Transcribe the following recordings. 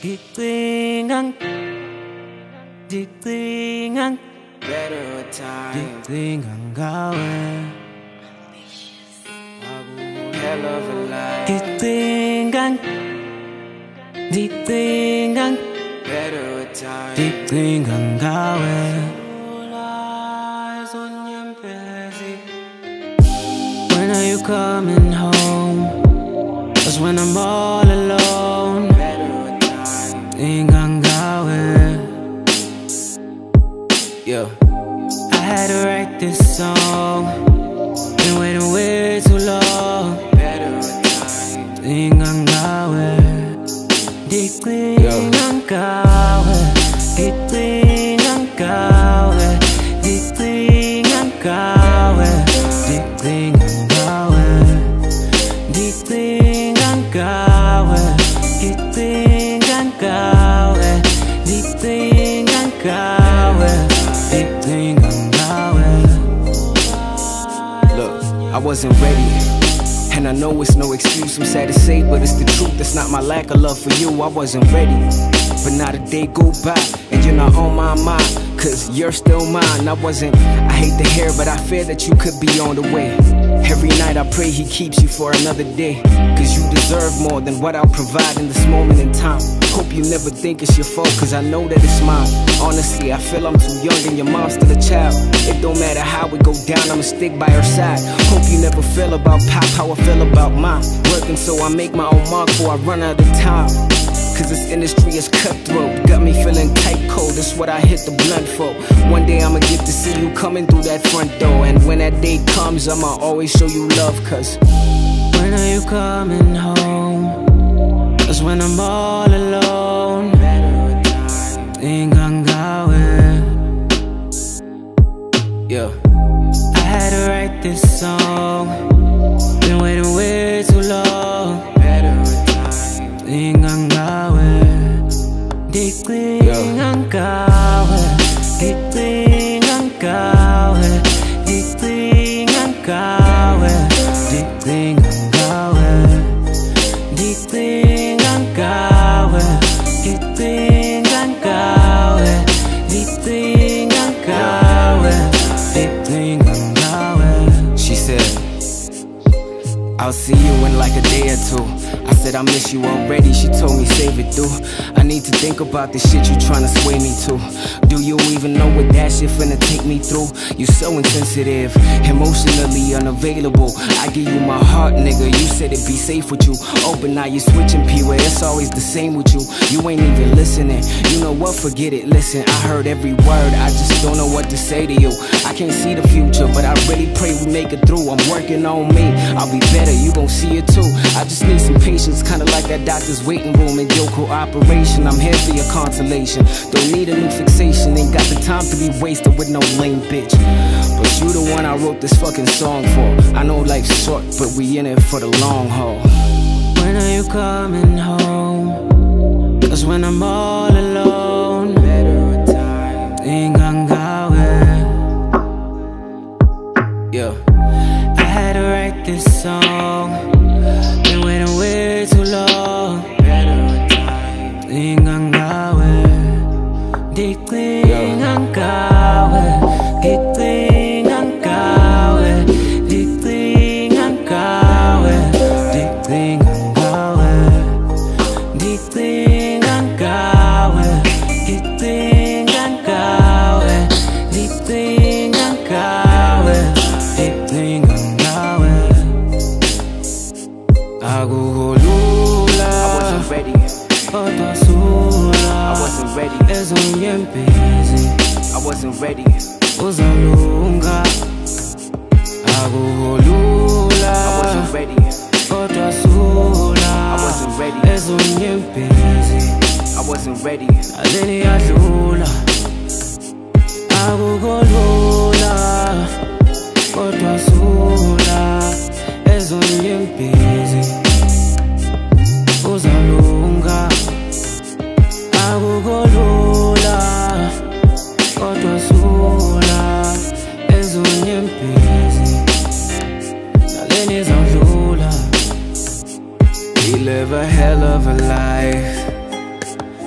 Ngicinganga better time. Ngicinganga ngawe. Hell of a life. Ngicinganga better time. Ngicinganga ngawe. When are you coming home? 'Cause when I'm all alone, ngicinganga ngawe. Yo, I had to write this song. Been waiting way too long. Ngicinganga ngawe. Ngicinganga ngawe. Ngicinganga ngawe. Ngicinganga ngawe. Ngicinganga ngawe. Ngicinganga ngawe. Ngicinganga ngawe. Ngicinganga ngawe. Ngicinganga ngawe. Look, I wasn't ready, and I know it's no excuse, I'm sad to say, but it's the truth. It's not my lack of love for you, I wasn't ready. But not a day go by, and you're not on my mind, 'cause you're still mine. I hate to hear, but I fear that you could be on the way. Every night I pray he keeps you for another day, 'cause you deserve more than what I'll provide in this moment in time. Hope you never think it's your fault, 'cause I know that it's mine. Honestly, I feel I'm too young and your mom's still a child. It don't matter how it go down, I'ma stick by her side. Hope you never feel about pop how I feel about mine. Working so I make my own mark before I run out of time. 'Cause this industry is cutthroat, got me feeling tight cold, that's what I hit the blunt for. One day I'ma get to see you coming through that front door, and when that day comes, I'ma always show you love. 'Cause when are you coming home? 'Cause when I'm all alone, ngicinganga ngawe. Yo, I had to write this song. Been waiting way too long. Ngicinganga ngawe. Ngicinganga ngawe. Ngicinganga ngawe. Ngicinganga ngawe. Ngicinganga ngawe. Ngicinganga ngawe. Ngicinganga ngawe. Ngicinganga ngawe. Ngicinganga ngawe. She said, I'll see you in like a day or two. I said I miss you already, she told me save it through. I need to think about the shit you tryna sway me to. Do you even know what that shit finna take me through? You so insensitive, emotionally unavailable. I give you my heart, nigga, you said it'd be safe with you. Oh, but now you switching P-way, it's always the same with you. You ain't even listening, you know what, forget it, listen. I heard every word, I just don't know what to say to you. I can't see the future, but I really pray we make it through. I'm working on me, I'll be better, you gon' see it too. I just need some patience, kinda like that doctor's waiting room in your cooperation. I'm here for your consolation, don't need a new fixation. Ain't got the time to be wasted with no lame bitch. But you the one I wrote this fucking song for. I know life's short, but we in it for the long haul. When are you coming home? 'Cause when I'm all alone, ngicinganga ngawe. Yo, I had to write this song. Been waiting way too long. Ngicinganga ngawe. Ngicinganga ngawe. Ngicinganga ngawe. Ngicinganga ngawe. Ngicinganga ngawe. Ngicinganga ngawe. Ngicinganga ngawe. Ngicinganga ngawe. Ngicinganga ngawe. Akukholula, I wasn't ready. Kodwa sula, I wasn't ready. Ezoyempezi, I wasn't ready. Uzalunga, akukholula, I wasn't ready. Kodwa sula, I wasn't ready. Ezoyempezi, I wasn't ready. Aleni yadlula, akukholula, kodwa sula, ezoyempezi. Uzalunga, akukholula, kodwa sula, ezoyempezi. Naleni izadlula. We live a hell of a life,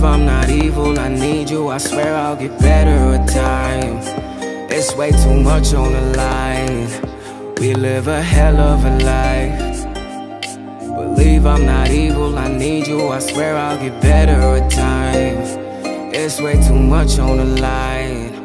Believe I'm not evil, I need you, I swear I'll get better with time. It's way too much on the line. We live a hell of a life. Believe I'm not evil, I need you, I swear I'll get better with time. It's way too much on the line.